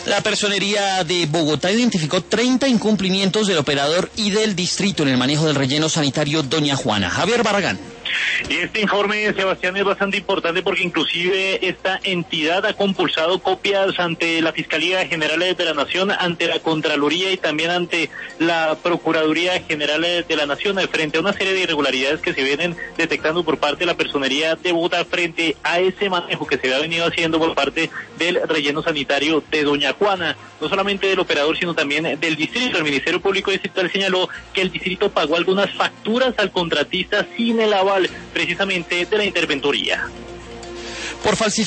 La Personería de Bogotá identificó 30 incumplimientos del operador y del distrito en el manejo del relleno sanitario Doña Juana. Javier Barragán. Y este informe, Sebastián, es bastante importante porque inclusive esta entidad ha compulsado copias ante la Fiscalía General de la Nación, ante la Contraloría y también ante la Procuraduría General de la Nación, frente a una serie de irregularidades que se vienen detectando por parte de la Personería de Bogotá frente a ese manejo que se ha venido haciendo por parte del relleno sanitario de Doña Juana, no solamente del operador sino también del distrito. El Ministerio Público Distrital señaló que el distrito pagó algunas facturas al contratista sin el aval precisamente de la interventoría. Por falsificar